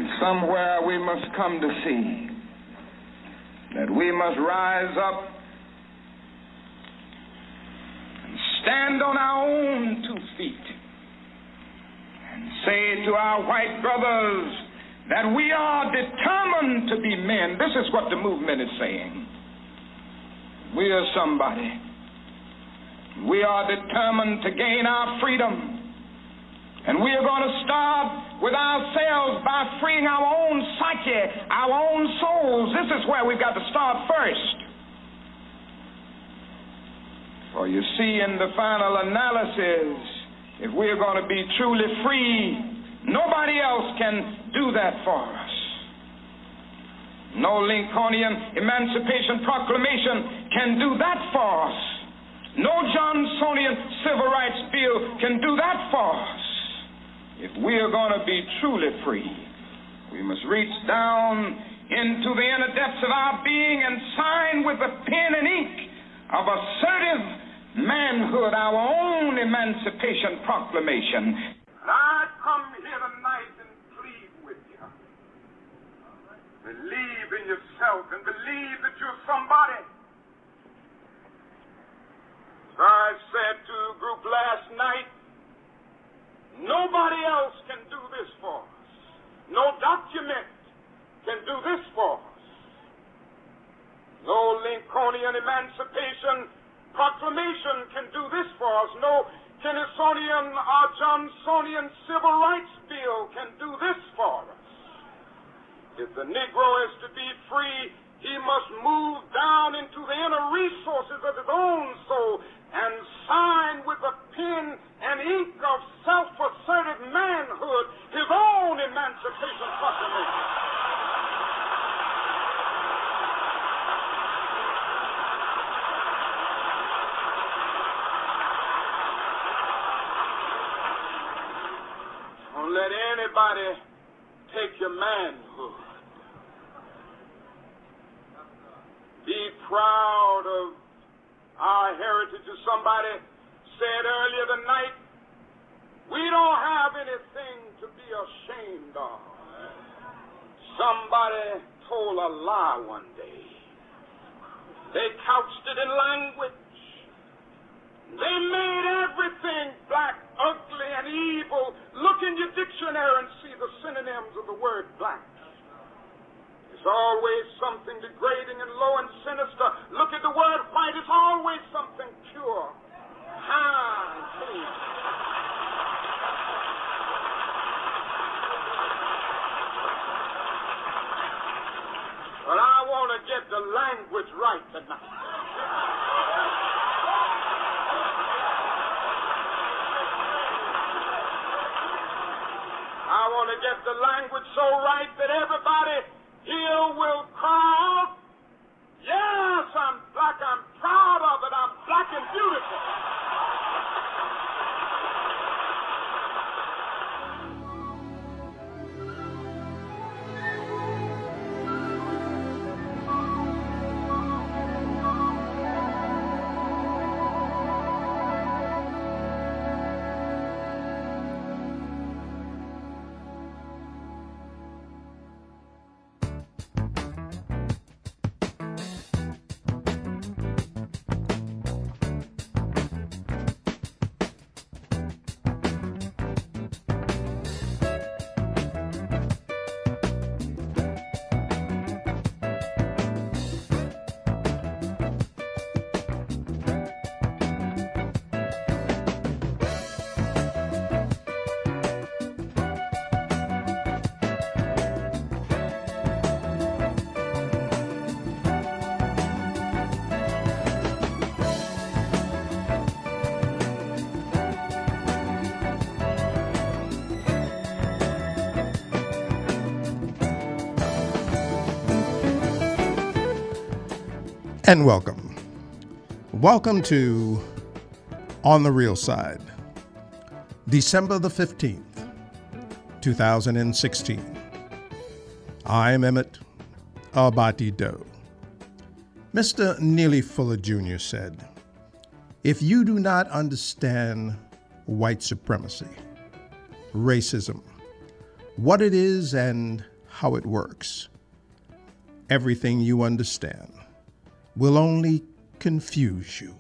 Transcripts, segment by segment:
Somewhere we must come to see that we must rise up and stand on our own 2 feet and say to our white brothers that we are determined to be men. This is what the movement is saying. We are somebody. We are determined to gain our freedom. And we are going to start with ourselves by freeing our own psyche, our own souls. This is where we've got to start first. For you see, in the final analysis, if we're going to be truly free, nobody else can do that for us. No Lincolnian Emancipation Proclamation can do that for us. No Johnsonian Civil Rights Bill can do that for us. If we are going to be truly free, we must reach down into the inner depths of our being and sign with the pen and ink of assertive manhood our own Emancipation Proclamation. I come here tonight and plead with you. Believe in yourself and believe that you're somebody. So I said to a group last night, nobody else can do this for us. No document can do this for us. No Lincolnian Emancipation Proclamation can do this for us. No Tennysonian or Johnsonian Civil Rights Bill can do this for us. If the Negro is to be free, he must move down into the inner resources of his own soul and sign with the pen and ink of self-assertive manhood his own Emancipation Proclamation. Don't let anybody take your manhood. Be proud of our heritage. As somebody said earlier tonight, we don't have anything to be ashamed of. Somebody told a lie one day. They couched it in language. They made everything black, ugly, and evil. Look in your dictionary and see the synonyms of the word black. There's always something degrading and low and sinister. Look at the word white. It's always something pure, high, and clean. But I want to get the language right tonight. I want to get the language so right that everybody here will cry out, yes, I'm black, I'm proud of it, I'm black and beautiful. And welcome. Welcome to On the Real Side, December the 15th, 2016. I'm Emmett Abati Doe. Mr. Neely Fuller Jr. said, "If you do not understand white supremacy, racism, what it is and how it works. Everything you understand will only confuse you.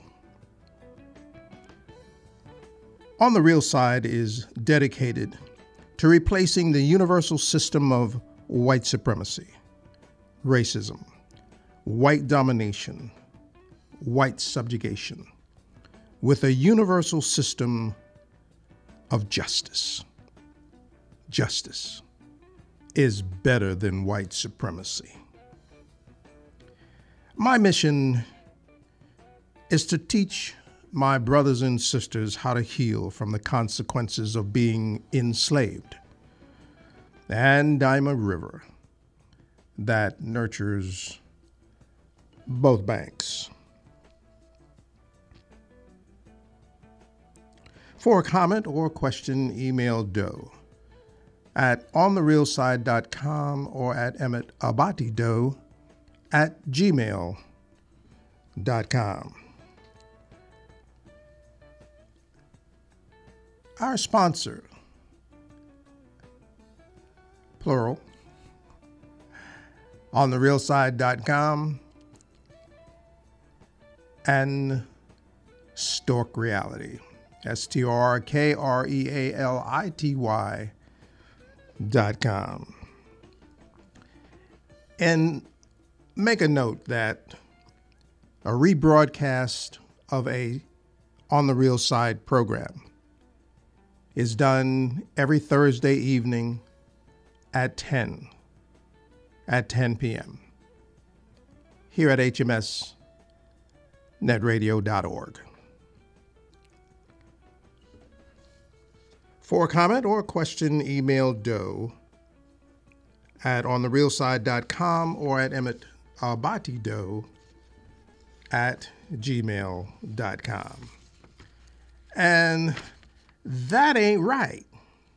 On the Real Side is dedicated to replacing the universal system of white supremacy, racism, white domination, white subjugation, with a universal system of justice. Justice is better than white supremacy. My mission is to teach my brothers and sisters how to heal from the consequences of being enslaved. And I'm a river that nurtures both banks. For a comment or question, email Doe at ontherealside.com or at emmettabatedoe@gmail.com. Our sponsor, plural, ontherealside.com and Stork Reality, STORKREALITY.com. And make a note that a rebroadcast of a On the Real Side program is done every Thursday evening at 10 p.m. here at hmsnetradio.org. For a comment or a question, email Doe at ontherealside.com or at emmettabatedoe@gmail.com. And that ain't right.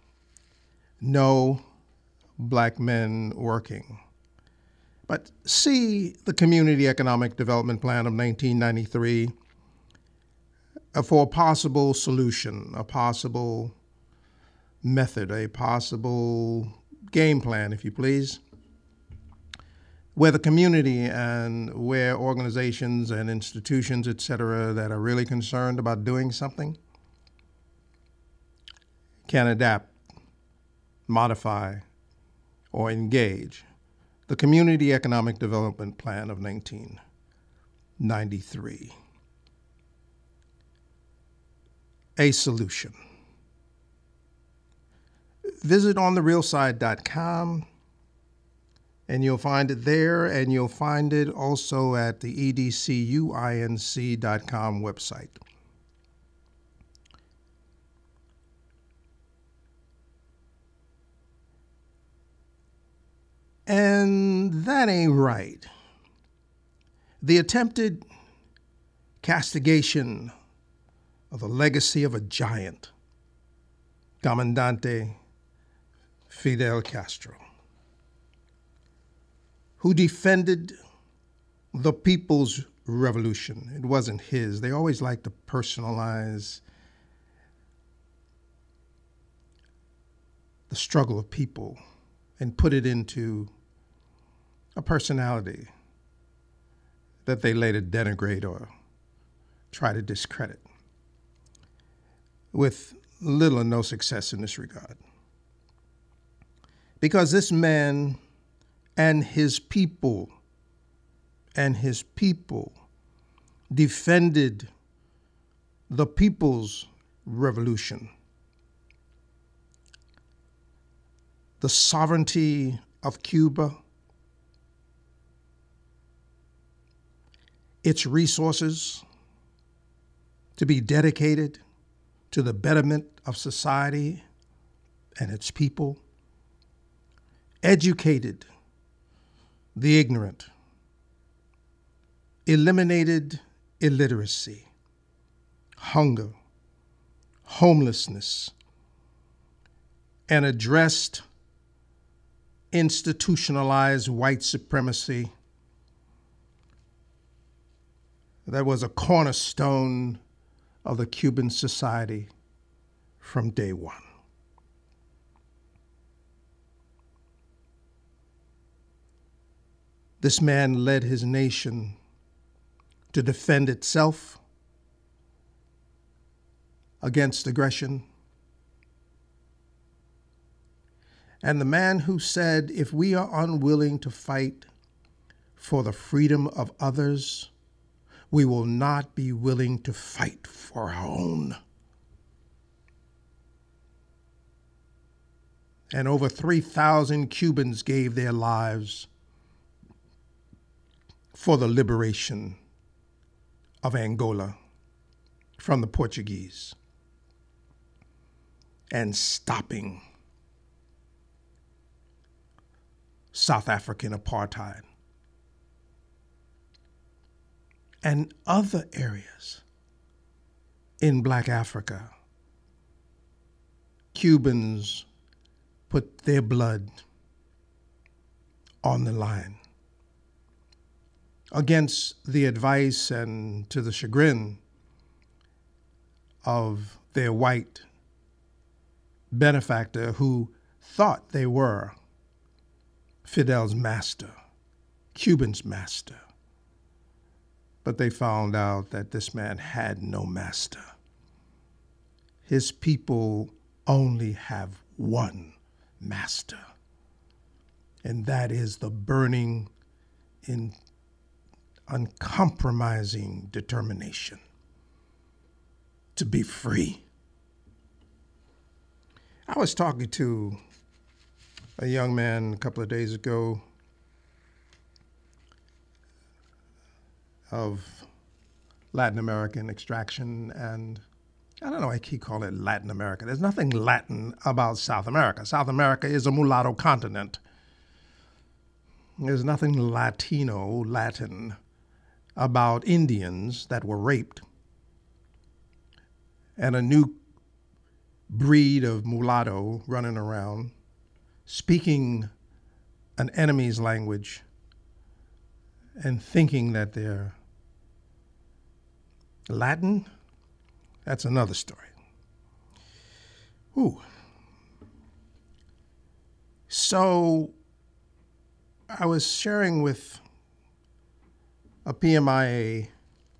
No black men working. But see the Community Economic Development Plan of 1993 for a possible solution, a possible method, a possible game plan, if you please, where the community and where organizations and institutions, et cetera, that are really concerned about doing something can adapt, modify, or engage the Community Economic Development Plan of 1993. A solution. Visit ontherealside.com and you'll find it there, and you'll find it also at the edcuinc.com website. And that ain't right. The attempted castigation of the legacy of a giant, Comandante Fidel Castro, who defended the people's revolution. It wasn't his. They always like to personalize the struggle of people and put it into a personality that they later denigrate or try to discredit, with little or no success in this regard. Because this man and his people defended the people's revolution, the sovereignty of Cuba, its resources to be dedicated to the betterment of society and its people, educated the ignorant, eliminated illiteracy, hunger, homelessness, and addressed institutionalized white supremacy that was a cornerstone of the Cuban society from day one. This man led his nation to defend itself against aggression. And the man who said, if we are unwilling to fight for the freedom of others, we will not be willing to fight for our own. And over 3,000 Cubans gave their lives for the liberation of Angola from the Portuguese and stopping South African apartheid and other areas in Black Africa. Cubans put their blood on the line against the advice and to the chagrin of their white benefactor who thought they were Fidel's master, Cuban's master. But they found out that this man had no master. His people only have one master, and that is the burning, uncompromising determination to be free. I was talking to a young man a couple of days ago of Latin American extraction, and I don't know, I keep calling it Latin America. There's nothing Latin about South America. South America is a mulatto continent. There's nothing Latin about Indians that were raped and a new breed of mulatto running around speaking an enemy's language and thinking that they're Latin. That's another story. Ooh. So I was sharing with a PMIA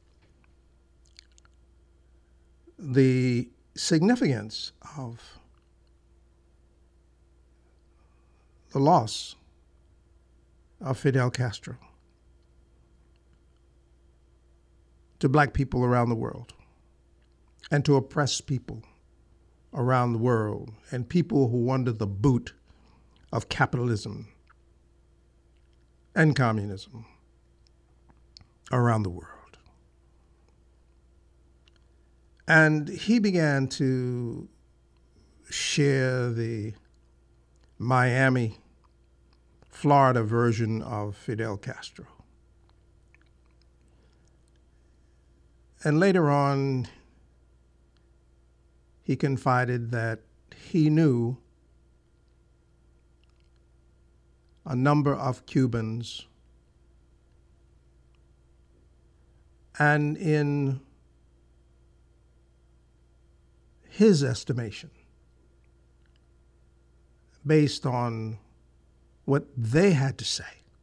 the significance of the loss of Fidel Castro to Black people around the world, and to oppressed people around the world, and people who under the boot of capitalism and communism around the world. And he began to share the Miami, Florida version of Fidel Castro. And later on, he confided that he knew a number of Cubans, and in his estimation, based on what they had to say,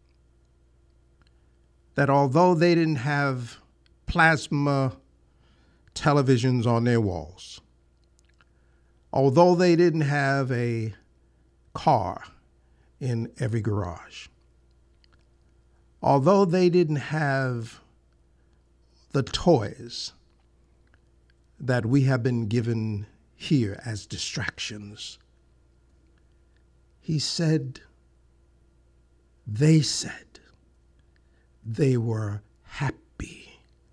that although they didn't have plasma televisions on their walls, although they didn't have a car in every garage, although they didn't have the toys that we have been given here as distractions, he said, they said they were happy.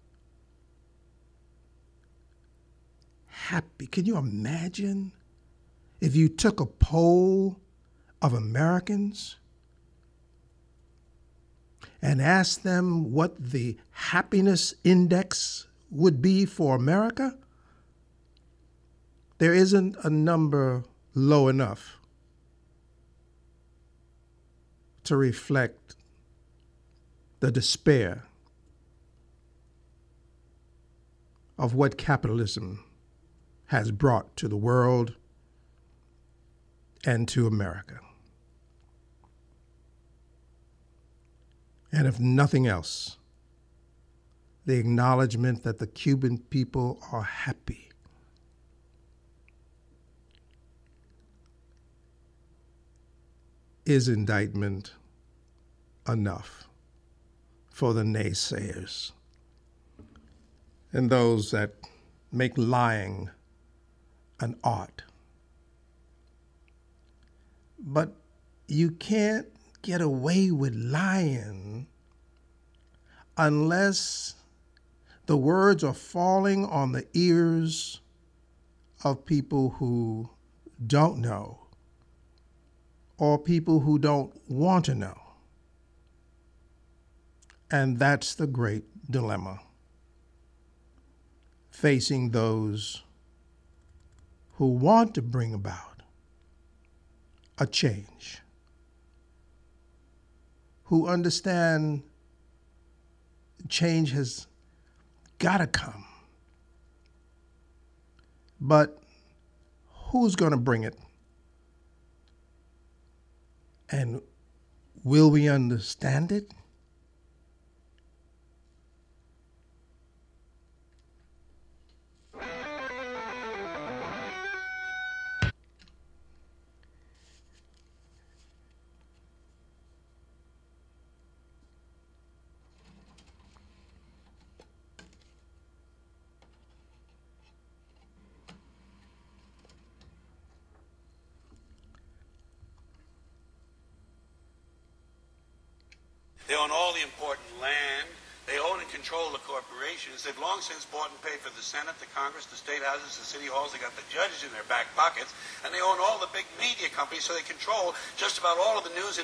Happy. Can you imagine if you took a poll of Americans and asked them what the happiness index would be for America? There isn't a number low enough to reflect the despair of what capitalism has brought to the world and to America. And if nothing else, the acknowledgement that the Cuban people are happy. Is indictment enough for the naysayers and those that make lying an art? But you can't get away with lying unless the words are falling on the ears of people who don't know or people who don't want to know. And that's the great dilemma facing those who want to bring about a change, who understand change has got to come. But who's going to bring it? And will we understand it? They own all the important land. They own and control the corporations. They've long since bought and paid for the Senate, the Congress, the state houses, the city halls. They got the judges in their back pockets. And they own all the big media companies, so they control just about all of the news.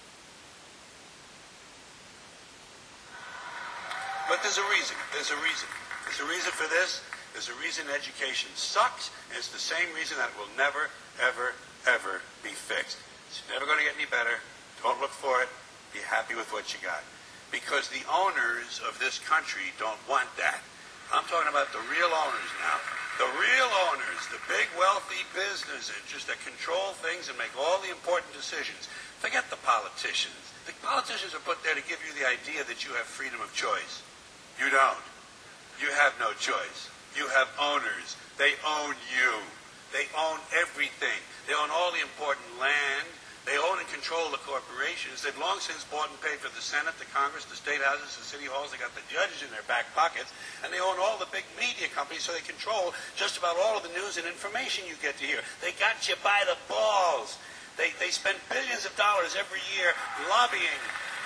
But there's a reason. There's a reason. There's a reason for this. There's a reason education sucks. And it's the same reason that it will never, ever, ever be fixed. It's never going to get any better. Don't look for it. Be happy with what you got. Because the owners of this country don't want that. I'm talking about the real owners now. The real owners, the big wealthy business interests that control things and make all the important decisions. Forget the politicians. The politicians are put there to give you the idea that you have freedom of choice. You don't. You have no choice. You have owners. They own you. They own everything. They own all the important land. They own and control the corporations. They've long since bought and paid for the Senate, the Congress, the state houses, the city halls. They got the judges in their back pockets. And they own all the big media companies, so they control just about all of the news and information you get to hear. They got you by the balls. They spend billions of dollars every year lobbying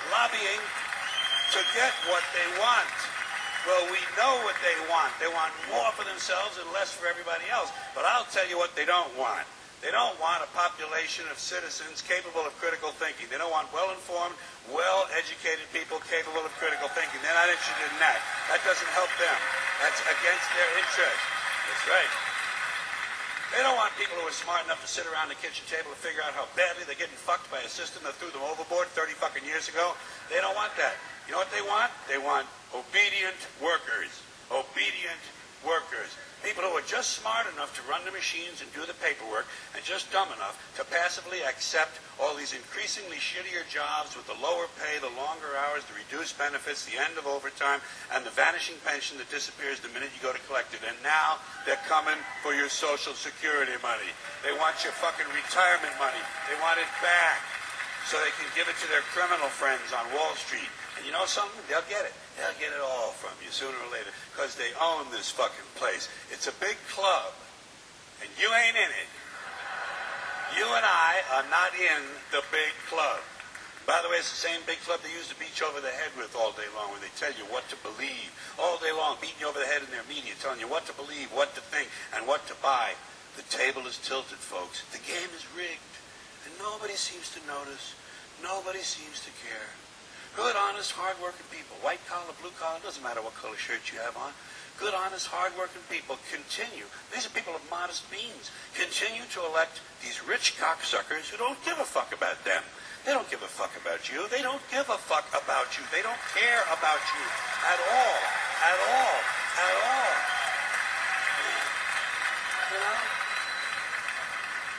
to get what they want. Well, we know what they want. They want more for themselves and less for everybody else. But I'll tell you what they don't want. They don't want a population of citizens capable of critical thinking. They don't want well-informed, well-educated people capable of critical thinking. They're not interested in that. That doesn't help them. That's against their interest. That's right. They don't want people who are smart enough to sit around the kitchen table and figure out how badly they're getting fucked by a system that threw them overboard 30 fucking years ago. They don't want that. You know what they want? They want obedient workers. Obedient workers. People who are just smart enough to run the machines and do the paperwork and just dumb enough to passively accept all these increasingly shittier jobs with the lower pay, the longer hours, the reduced benefits, the end of overtime, and the vanishing pension that disappears the minute you go to collect it. And now they're coming for your Social Security money. They want your fucking retirement money. They want it back so they can give it to their criminal friends on Wall Street. And you know something? They'll get it. They'll get it all from you sooner or later because they own this fucking place. It's a big club, and you ain't in it. You and I are not in the big club. By the way, it's the same big club they used to beat you over the head with all day long when they tell you what to believe. All day long, beating you over the head in their media, telling you what to believe, what to think, and what to buy. The table is tilted, folks. The game is rigged, and nobody seems to notice. Nobody seems to care. Good, honest, hard-working people, white collar, blue collar, doesn't matter what color shirt you have on. Good, honest, hard-working people continue. These are people of modest means. Continue to elect these rich cocksuckers who don't give a fuck about them. They don't give a fuck about you. They don't give a fuck about you. They don't care about you at all. At all. At all. You know? And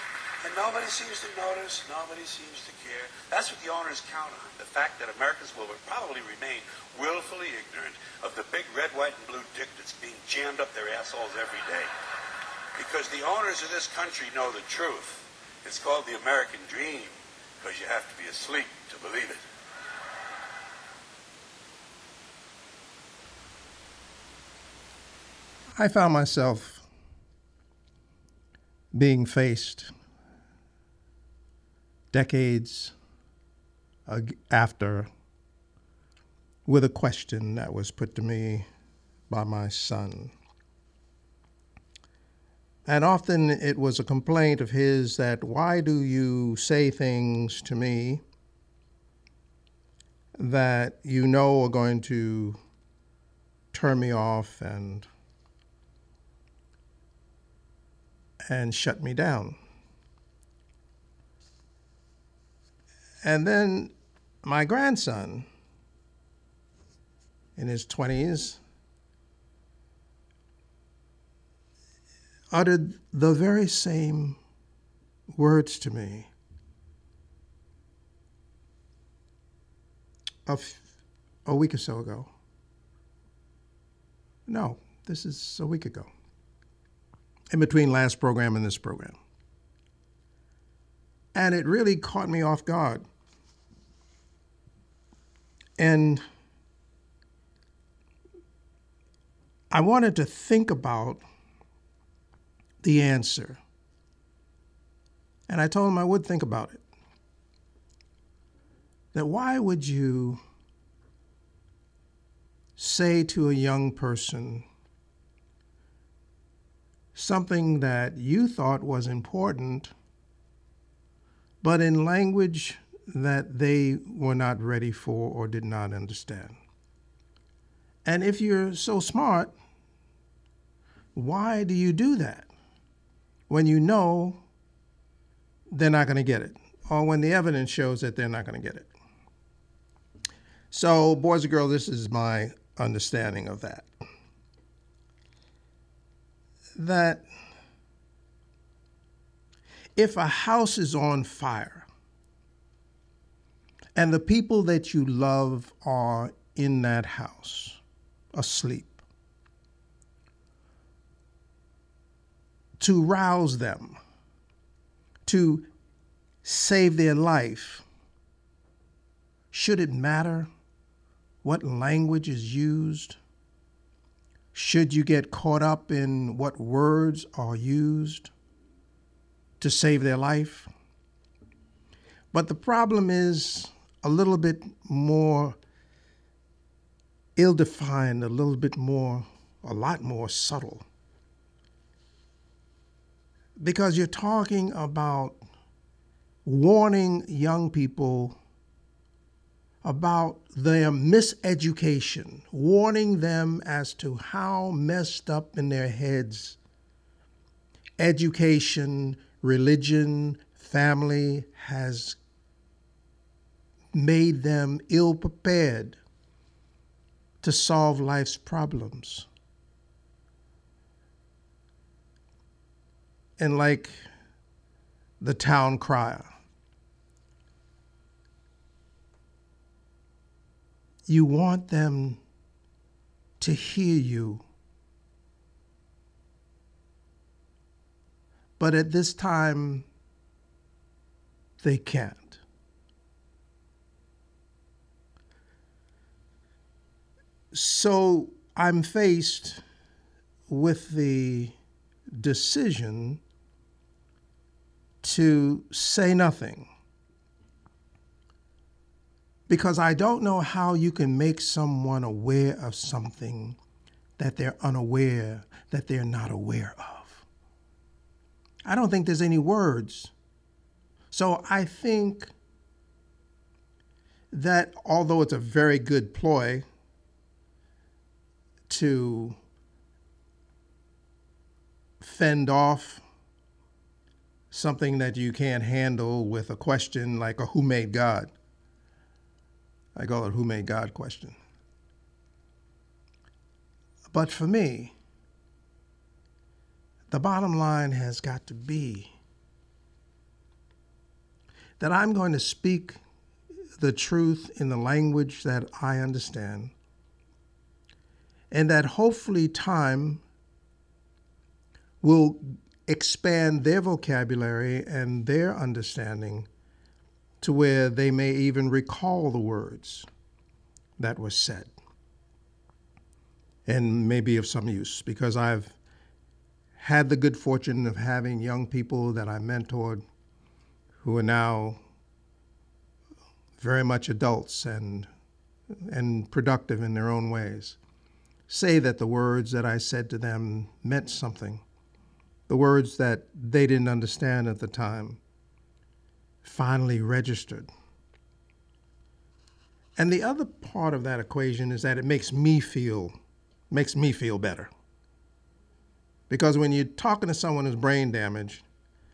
And nobody seems to notice, nobody seems to care. That's what the owners count on, the fact that Americans will probably remain willfully ignorant of the big red, white, and blue dick that's being jammed up their assholes every day. Because the owners of this country know the truth. It's called the American dream, because you have to be asleep to believe it. I found myself being faced decades after with a question that was put to me by my son. And often it was a complaint of his that, why do you say things to me that you know are going to turn me off and shut me down? And then my grandson, in his 20s, uttered the very same words to me a week or so ago. No, this is a week ago, in between last program and this program. And it really caught me off guard. And I wanted to think about the answer. And I told him I would think about it. That why would you say to a young person something that you thought was important, but in language that they were not ready for or did not understand? And if you're so smart, why do you do that when you know they're not going to get it, or when the evidence shows that they're not going to get it? So, boys and girls, this is my understanding of that. That if a house is on fire and the people that you love are in that house, asleep, to rouse them, to save their life, should it matter what language is used? Should you get caught up in what words are used to save their life? But the problem is a little bit more ill-defined, a lot more subtle. Because you're talking about warning young people about their miseducation, warning them as to how messed up in their heads education, religion, family has made them ill-prepared to solve life's problems. And like the town crier, you want them to hear you. But at this time, they can't. So I'm faced with the decision to say nothing, because I don't know how you can make someone aware of something that they're unaware, that they're not aware of. I don't think there's any words. So I think that although it's a very good ploy to fend off something that you can't handle with a question like a who made God. I call it who made God question. But for me, the bottom line has got to be that I'm going to speak the truth in the language that I understand, and that hopefully time will expand their vocabulary and their understanding to where they may even recall the words that were said and may be of some use, because I've had the good fortune of having young people that I mentored who are now very much adults and productive in their own ways, say that the words that I said to them meant something. The words that they didn't understand at the time finally registered. And the other part of that equation is that it makes me feel better. Because when you're talking to someone who's brain damaged,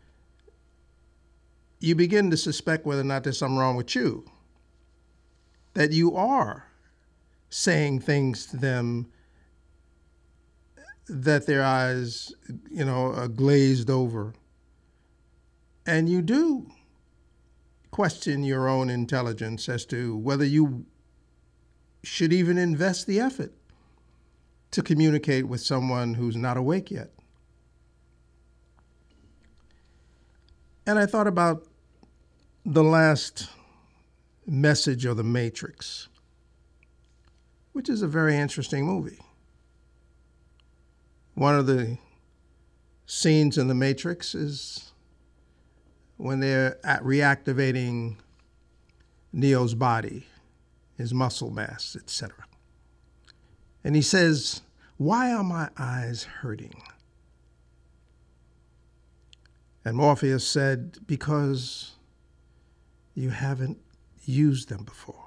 you begin to suspect whether or not there's something wrong with you. That you are saying things to them that their eyes, are glazed over. And you do question your own intelligence as to whether you should even invest the effort to communicate with someone who's not awake yet. And I thought about the last message of The Matrix, which is a very interesting movie. One of the scenes in The Matrix is when they're reactivating Neo's body, his muscle mass, etc. And he says, "Why are my eyes hurting?" And Morpheus said, "Because you haven't used them before."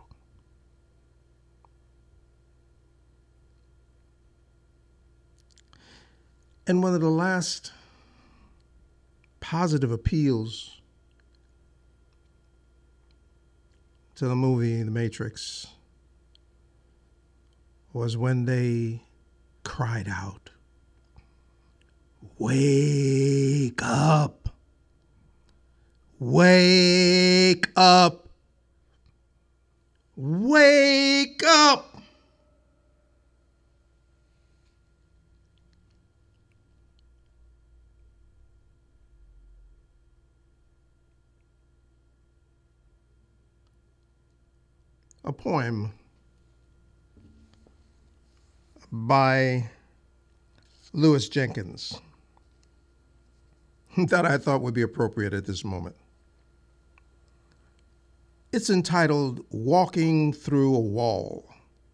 And one of the last positive appeals to the movie The Matrix was when they cried out, "Wake up! Wake up! Wake up!" A poem by Louis Jenkins that I thought would be appropriate at this moment. It's entitled "Walking Through a Wall."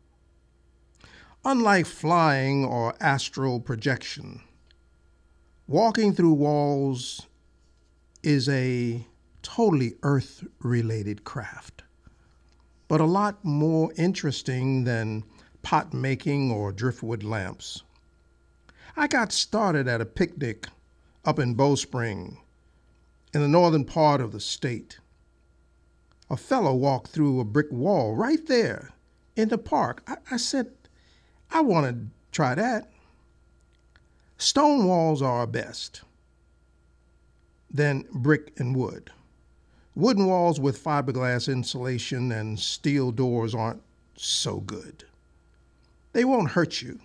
Unlike flying or astral projection, walking through walls is a totally earth-related craft, but a lot more interesting than pot making or driftwood lamps. I got started at a picnic up in Bowspring in the northern part of the state. A fellow walked through a brick wall right there in the park. I said, I want to try that. Stone walls are best, then brick and wood. Wooden walls with fiberglass insulation and steel doors aren't so good. They won't hurt you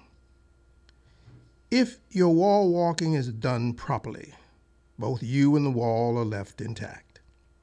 if your wall walking is done properly. Both you and the wall are left intact.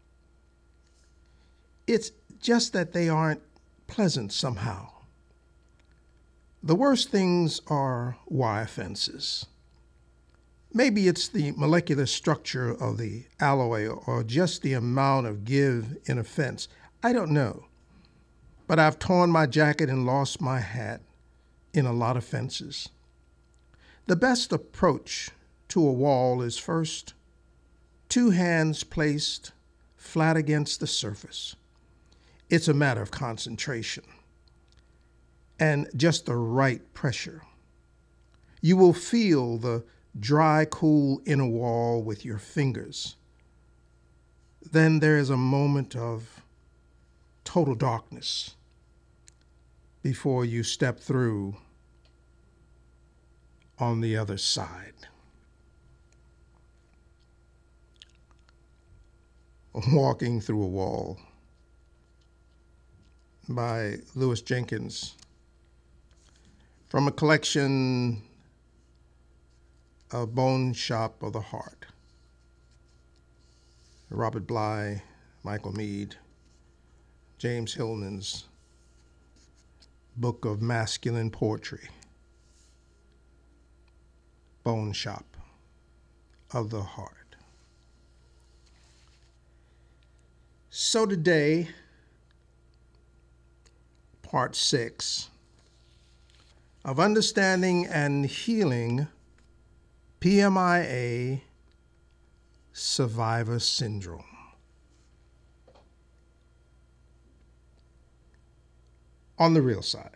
It's just that they aren't pleasant somehow. The worst things are wire fences. Maybe it's the molecular structure of the alloy or just the amount of give in a fence. I don't know. But I've torn my jacket and lost my hat in a lot of fences. The best approach to a wall is first, 2 hands placed flat against the surface. It's a matter of concentration and just the right pressure. You will feel the dry, cool inner wall with your fingers. Then there is a moment of total darkness before you step through on the other side. Walking Through a Wall by Louis Jenkins, from a collection of Bone Shop of the Heart. Robert Bly, Michael Meade, James Hillman's Book of Masculine Poetry, Bone Shop of the Heart. So today, part 6 of Understanding and Healing PMIA Survivor Syndrome. On the real side.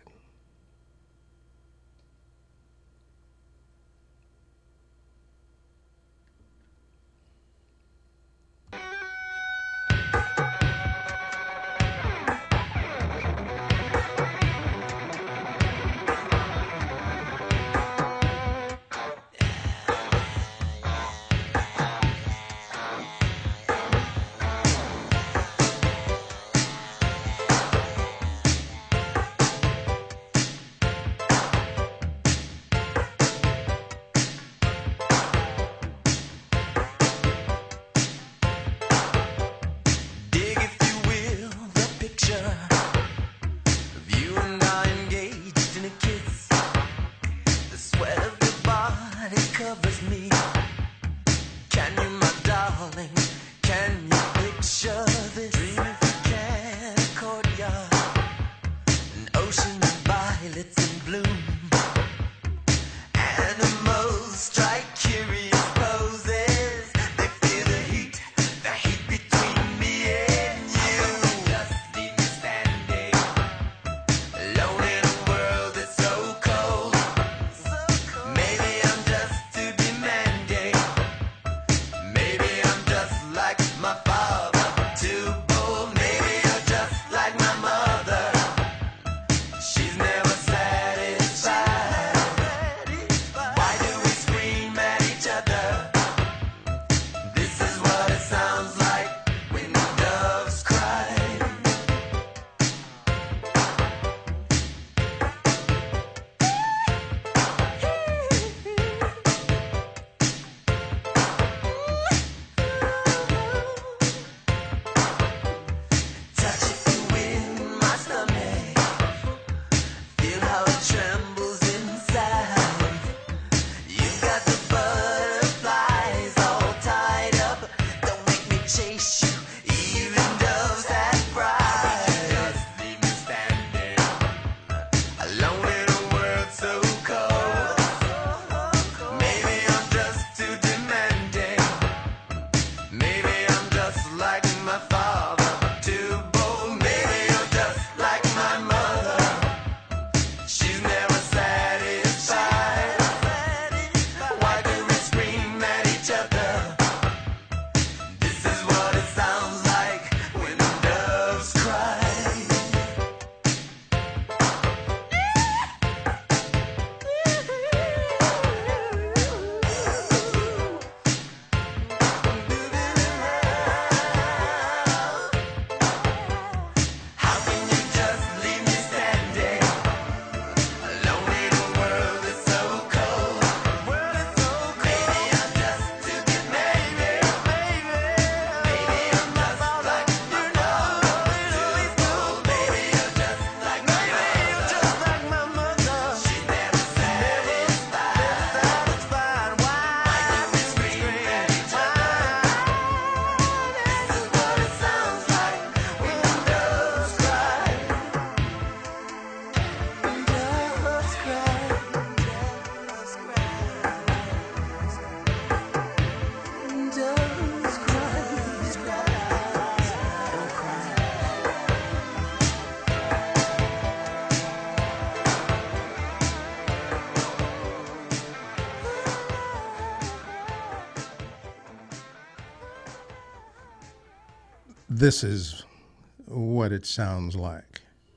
This is what it sounds like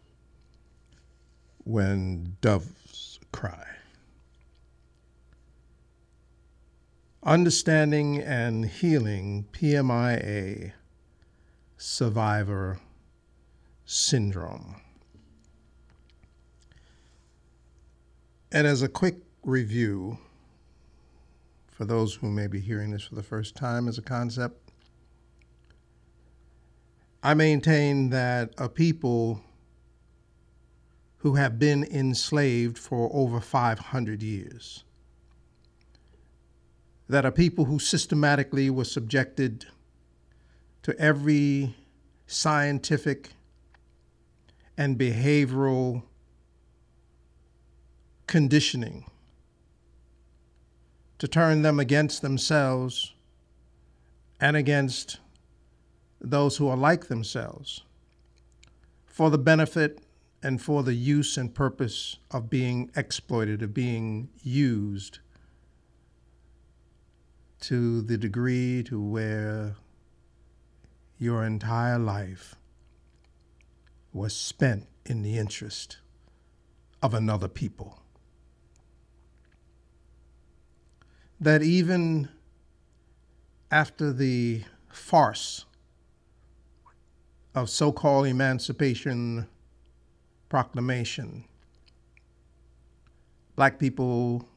when doves cry. Understanding and Healing PMIA survivor syndrome. And as a quick review, for those who may be hearing this for the first time as a concept, I maintain that a people who have been enslaved for over 500 years, that are people who systematically were subjected to every scientific and behavioral conditioning to turn them against themselves and against those who are like themselves for the benefit and for the use and purpose of being exploited, of being used to the degree to where your entire life was spent in the interest of another people. That even after the farce of so-called Emancipation Proclamation, black people,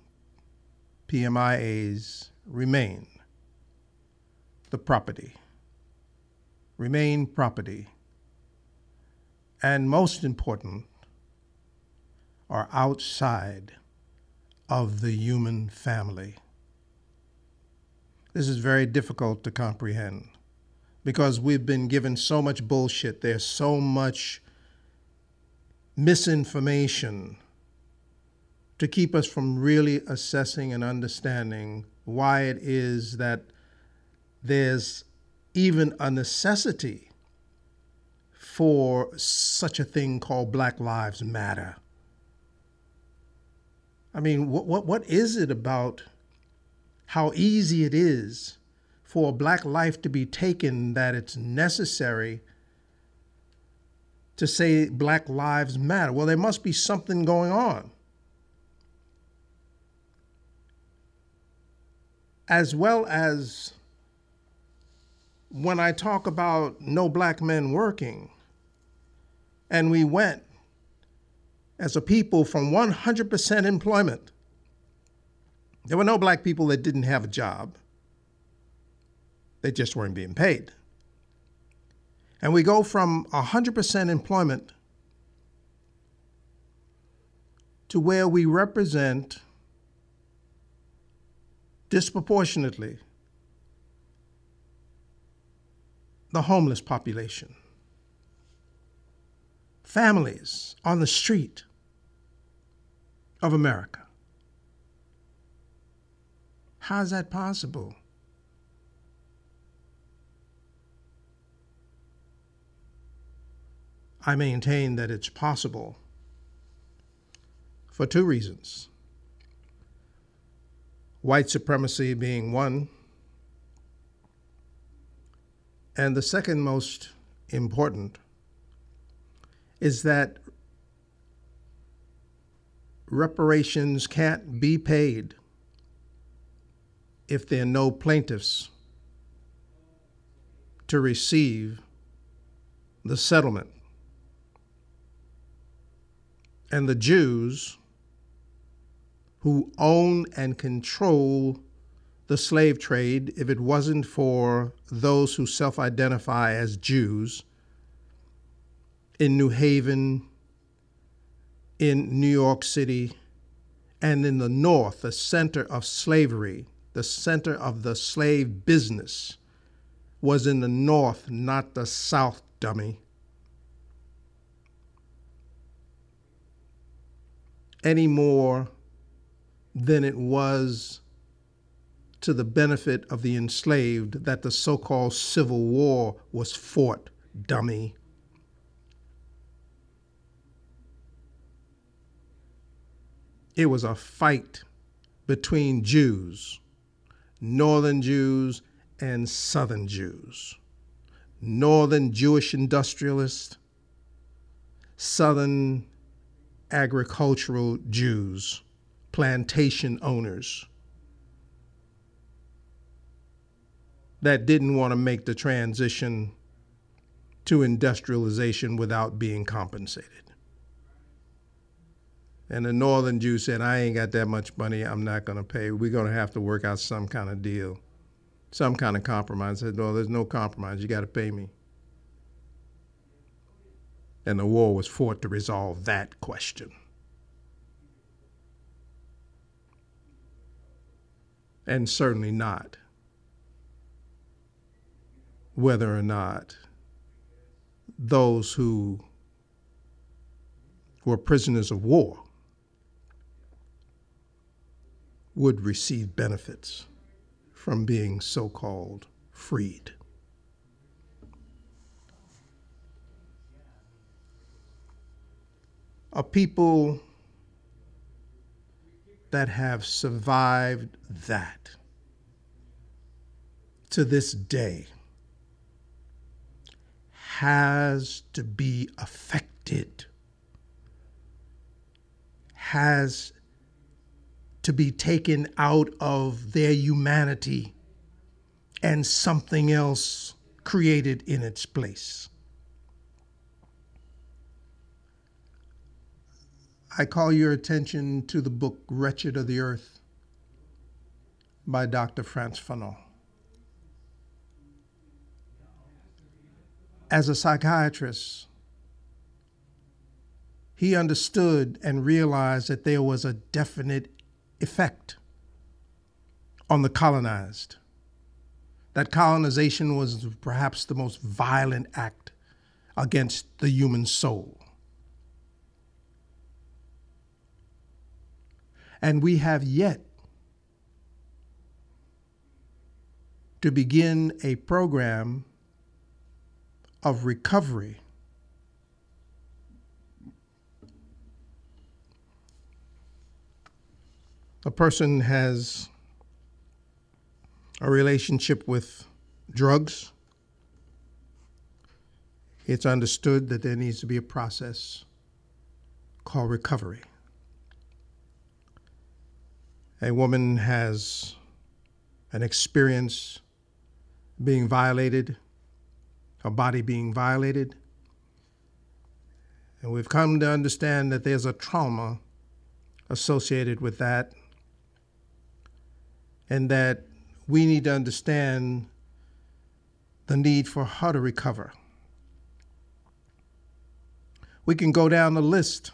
PMIAs, remain the property, remain property, and most important, are outside of the human family. This is very difficult to comprehend because we've been given so much bullshit. There's so much misinformation to keep us from really assessing and understanding why it is that there's even a necessity for such a thing called Black Lives Matter. I mean, what is it about how easy it is for a black life to be taken that it's necessary to say Black Lives Matter? Well, there must be something going on. As well as when I talk about no black men working, and we went as a people from 100% employment. There were no black people that didn't have a job. They just weren't being paid. And we go from 100% employment to where we represent disproportionately the homeless population, families on the street of America. How is that possible? I maintain that it's possible for two reasons. White supremacy being one, and the second most important is that reparations can't be paid if there are no plaintiffs to receive the settlement. And the Jews who own and control the slave trade, if it wasn't for those who self-identify as Jews in New Haven, in New York City, and in the North, the center of slavery, the center of the slave business was in the North, not the South, dummy. Any more than it was to the benefit of the enslaved that the so-called Civil War was fought, dummy. It was a fight between Jews, Northern Jews and Southern Jews. Northern Jewish industrialists, Southern agricultural Jews, plantation owners that didn't want to make the transition to industrialization without being compensated. And the northern Jew said, I ain't got that much money, I'm not going to pay. We're going to have to work out some kind of deal, some kind of compromise. I said, no, there's no compromise. You got to pay me. And the war was fought to resolve that question. And certainly not whether or not those who were prisoners of war would receive benefits from being so-called freed. A people that have survived that to this day has to be affected, has to be taken out of their humanity and something else created in its place. I call your attention to the book Wretched of the Earth by Dr. Frantz Fanon. As a psychiatrist, he understood and realized that there was a definite effect on the colonized. That colonization was perhaps the most violent act against the human soul. And we have yet to begin a program of recovery a person has a relationship with drugs, it's understood that there needs to be a process called recovery. A woman has an experience being violated, her body being violated, and we've come to understand that there's a trauma associated with that, and that we need to understand the need for her to recover. We can go down the list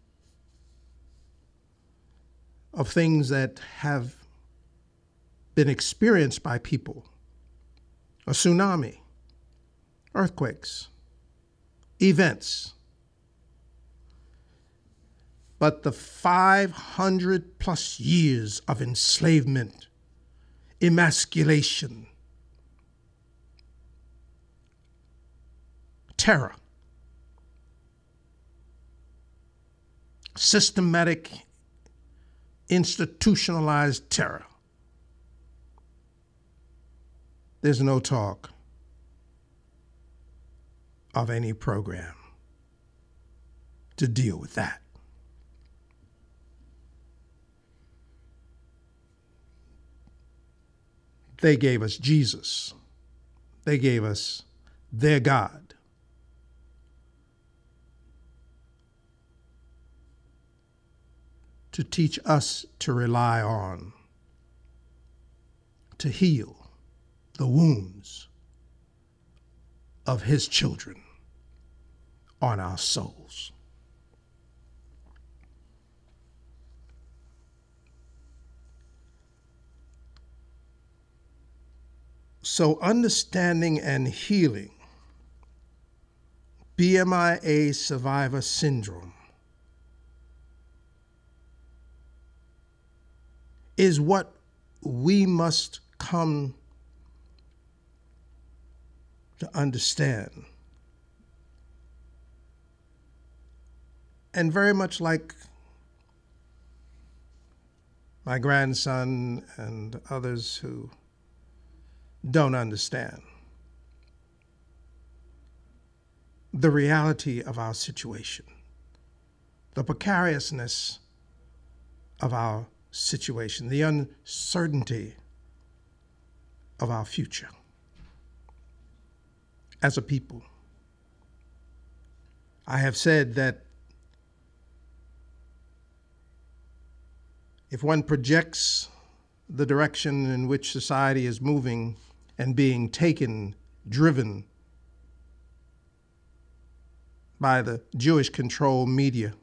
of things that have been experienced by people: a tsunami, earthquakes, events. But the 500 plus years of enslavement, emasculation, terror, systematic, institutionalized terror. There's no talk of any program to deal with that. They gave us Jesus. They gave us their God. To teach us to rely on, to heal the wounds of his children on our souls. So understanding and healing BMIA survivor syndrome is what we must come to understand. And very much like my grandson and others who don't understand the reality of our situation, the precariousness of our situation, the uncertainty of our future as a people, I have said that if one projects the direction in which society is moving and being taken, driven by the Jewish-controlled media,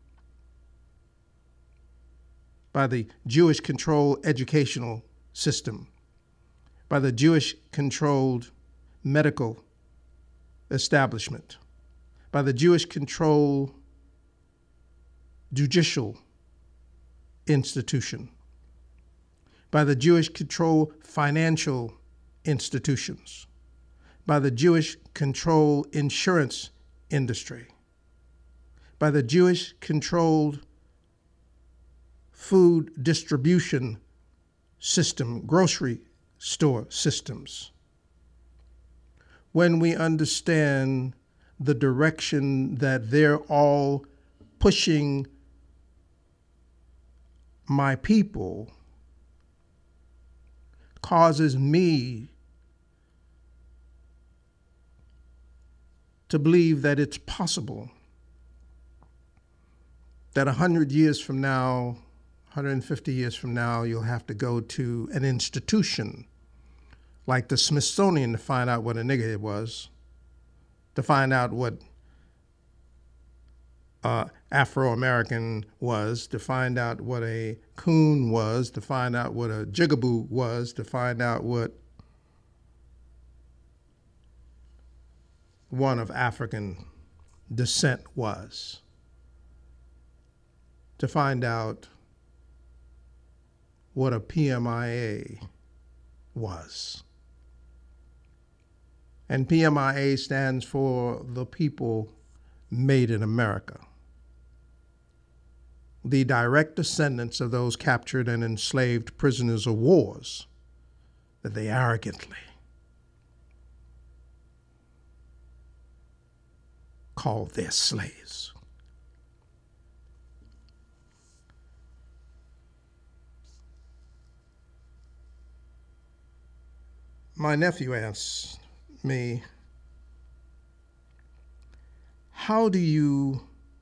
by the Jewish-controlled educational system, by the Jewish-controlled medical establishment, by the Jewish-controlled judicial institution, by the Jewish-controlled financial institutions, by the Jewish-controlled insurance industry, by the Jewish-controlled food distribution system, grocery store systems. When we understand the direction that they're all pushing my people, causes me to believe that it's possible that 100 years from now, 150 years from now, you'll have to go to an institution like the Smithsonian to find out what a nigger was, to find out what Afro-American was, to find out what a coon was, to find out what a jigaboo was, to find out what one of African descent was, to find out what a PMIA was. And PMIA stands for the people made in America, the direct descendants of those captured and enslaved prisoners of wars that they arrogantly called their slaves. My nephew asked me, how do you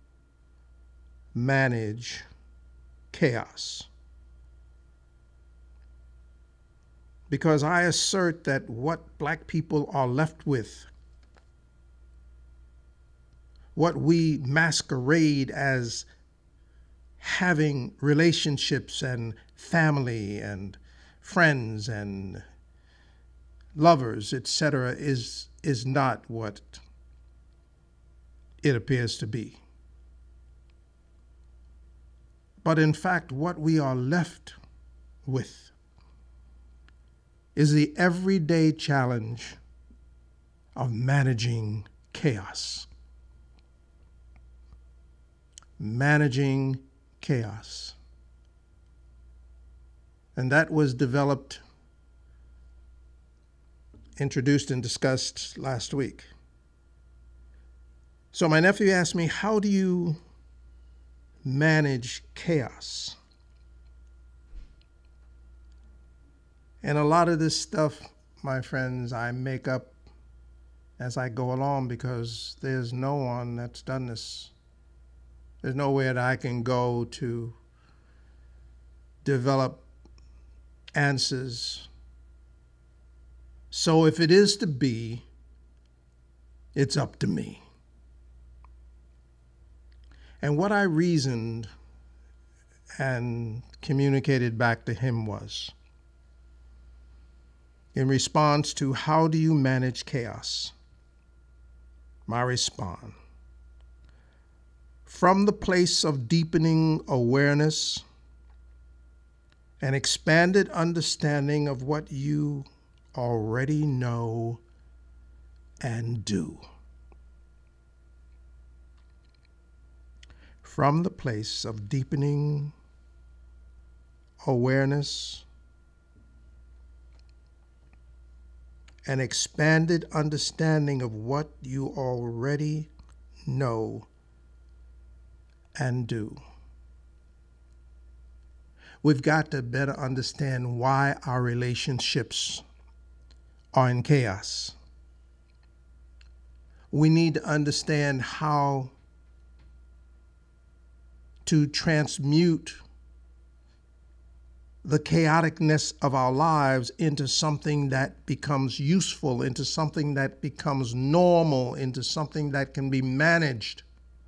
manage chaos? Because I assert that what black people are left with, what we masquerade as having relationships and family and friends and lovers, etc., is not what it appears to be. But in fact, what we are left with is the everyday challenge of managing chaos. Managing chaos. And that was developed, introduced and discussed last week. So my nephew asked me, how do you manage chaos? And a lot of this stuff, my friends, I make up as I go along because there's no one that's done this. There's nowhere that I can go to develop answers. So if it is to be, it's up to me. And what I reasoned and communicated back to him was, in response to how do you manage chaos, my response, from the place of deepening awareness and expanded understanding of what you already know and do. From the place of deepening awareness and expanded understanding of what you already know and do. We've got to better understand why our relationships are in chaos. we need to understand how to transmute the chaoticness of our lives into something that becomes useful, into something that becomes normal, into something that can be managed.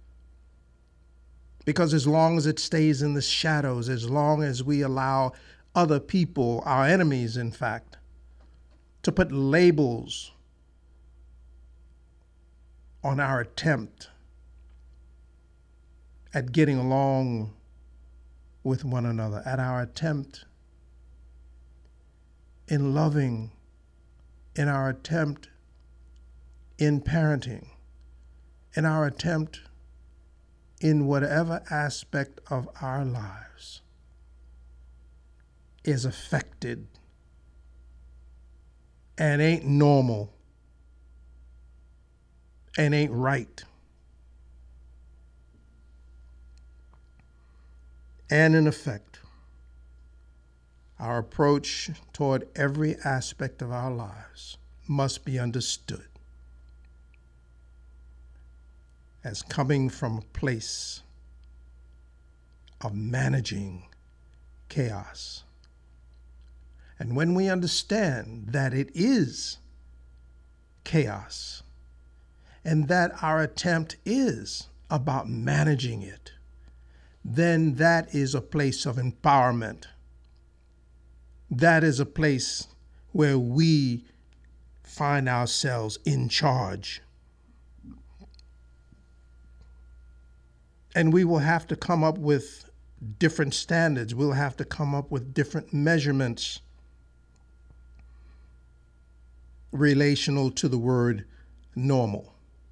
Because as long as it stays in the shadows, as long as we allow other people, our enemies in fact, to put labels on our attempt at getting along with one another, at our attempt in loving, in our attempt in parenting, in our attempt in whatever aspect of our lives is affected and ain't normal and ain't right. And in effect, our approach toward every aspect of our lives must be understood as coming from a place of managing chaos. And when we understand that it is chaos and that our attempt is about managing it, then that is a place of empowerment. That is a place where we find ourselves in charge. And we will have to come up with different standards. We'll have to come up with different measurements relational to the word normal.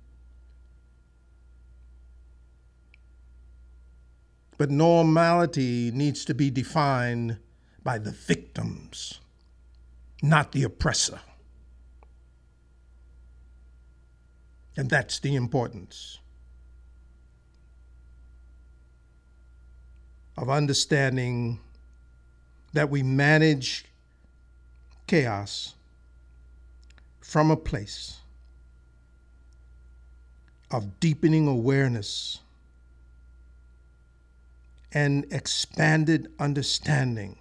But normality needs to be defined by the victims, not the oppressor. And that's the importance of understanding that we manage chaos from a place of deepening awareness and expanded understanding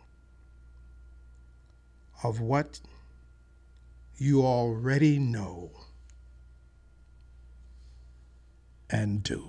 of what you already know and do.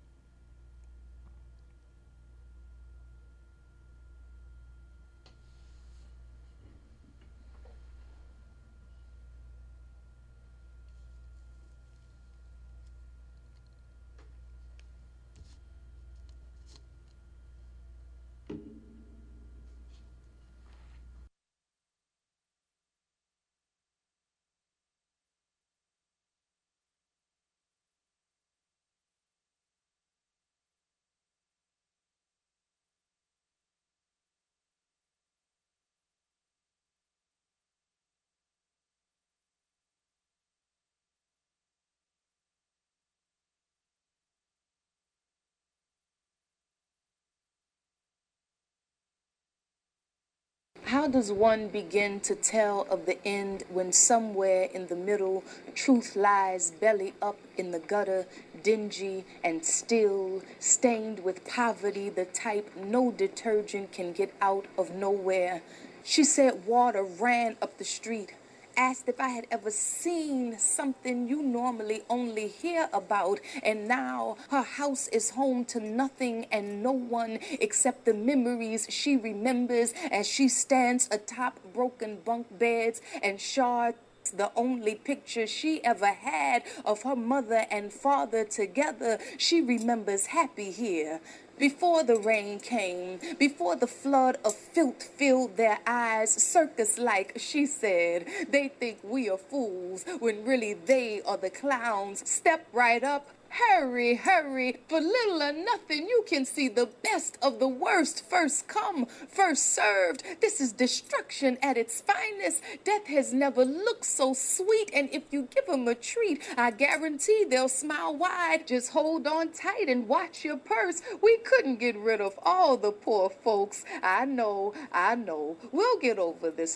How does one begin to tell of the end when somewhere in the middle truth lies belly up in the gutter, dingy and still, stained with poverty, the type no detergent can get out of nowhere? She said water ran up the street, asked if I had ever seen something you normally only hear about, and now her house is home to nothing and no one except the memories she remembers as she stands atop broken bunk beds and shards. The only picture she ever had of her mother and father together. She remembers happy here. Before the rain came, before the flood of filth filled their eyes, circus-like, she said, they think we are fools when really they are the clowns. Step right up. Hurry, hurry, for little or nothing, you can see the best of the worst. First come, first served. This is destruction at its finest. Death has never looked so sweet, and if you give them a treat, I guarantee they'll smile wide. Just hold on tight and watch your purse. We couldn't get rid of all the poor folks. I know, we'll get over this hump.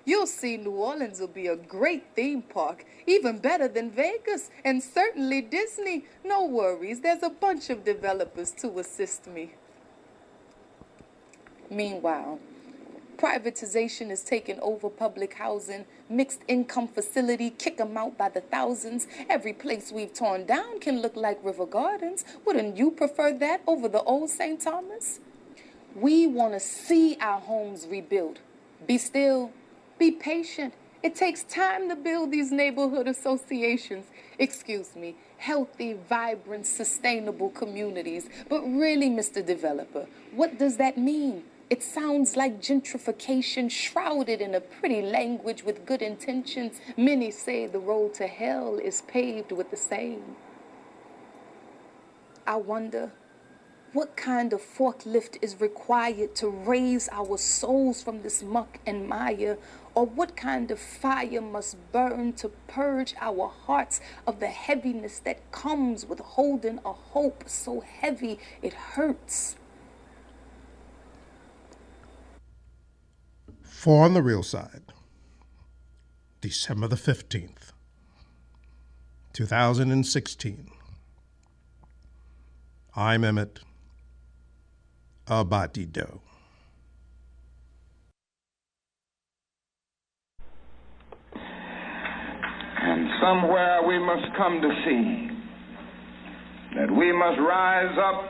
You'll see New Orleans will be a great theme park, even better than Vegas, and certainly Disney. No worries, there's a bunch of developers to assist me. Meanwhile, privatization is taking over public housing, mixed income facility, kick 'em out by the thousands. Every place we've torn down can look like River Gardens. Wouldn't you prefer that over the old St. Thomas? We want to see our homes rebuilt. Be still, be patient. It takes time to build these neighborhood associations. Excuse me, healthy, vibrant, sustainable communities. But really, Mr. Developer, what does that mean? It sounds like gentrification shrouded in a pretty language with good intentions. Many say the road to hell is paved with the same. I wonder, what kind of forklift is required to raise our souls from this muck and mire? Or what kind of fire must burn to purge our hearts of the heaviness that comes with holding a hope so heavy it hurts? For On the Real Side, December the 15th, 2016. I'm Emmett Abadido. And somewhere we must come to see that we must rise up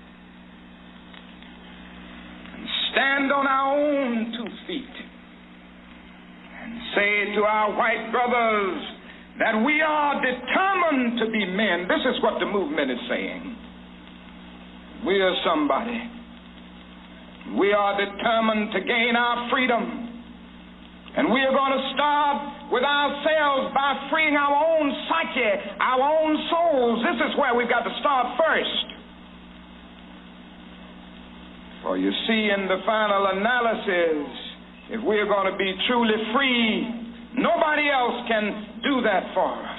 and stand on our own 2 feet and say to our white brothers that we are determined to be men. This is what the movement is saying. We are somebody. We are determined to gain our freedom. And we are going to start with ourselves by freeing our own psyche, our own souls. This is where we've got to start first. For you see, in the final analysis, if we're going to be truly free, nobody else can do that for us.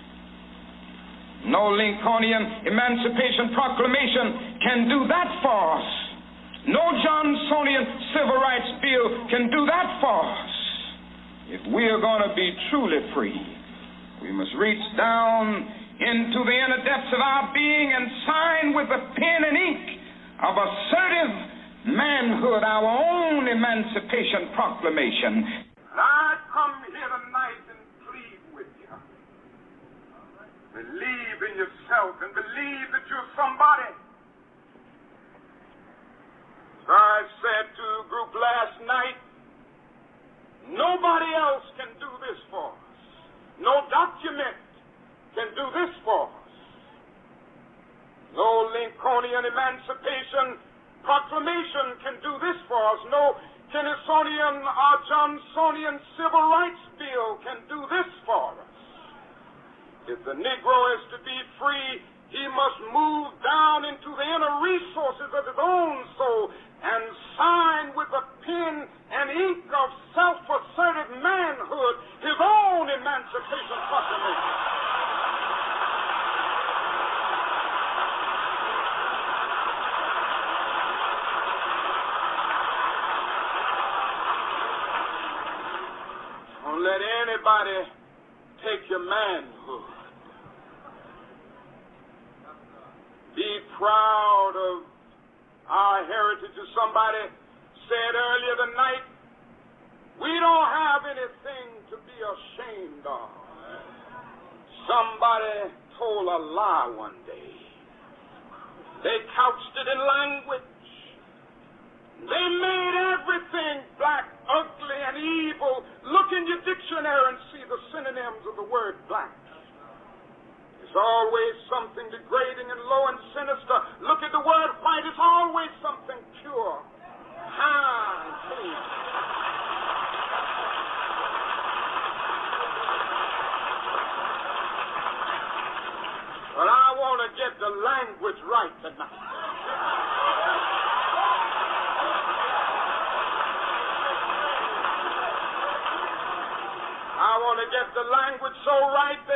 No Lincolnian Emancipation Proclamation can do that for us. No Johnsonian Civil Rights Bill can do that for us. If we are going to be truly free, we must reach down into the inner depths of our being and sign with the pen and ink of assertive manhood our own Emancipation Proclamation. I come here tonight and plead with you. Believe in yourself and believe that you're somebody. As I said to a group last night, nobody else can do this for us. No document can do this for us. No Lincolnian Emancipation Proclamation can do this for us. No Tennysonian or Johnsonian Civil Rights Bill can do this for us. If the Negro is to be free, he must move down into the inner resources of his own soul and sign with the pen and ink of self-assertive manhood his own Emancipation Proclamation. Don't let anybody take your manhood. Be proud of our heritage. As somebody said earlier tonight, we don't have anything to be ashamed of. Somebody told a lie one day. They couched it in language. They made everything black, ugly, and evil. Look in your dictionary and see the synonyms of the word black. There's always something degrading and low and sinister. Look at the word white. It's always something pure, high, and clean. But I want to get the language right tonight. I want to get the language so right that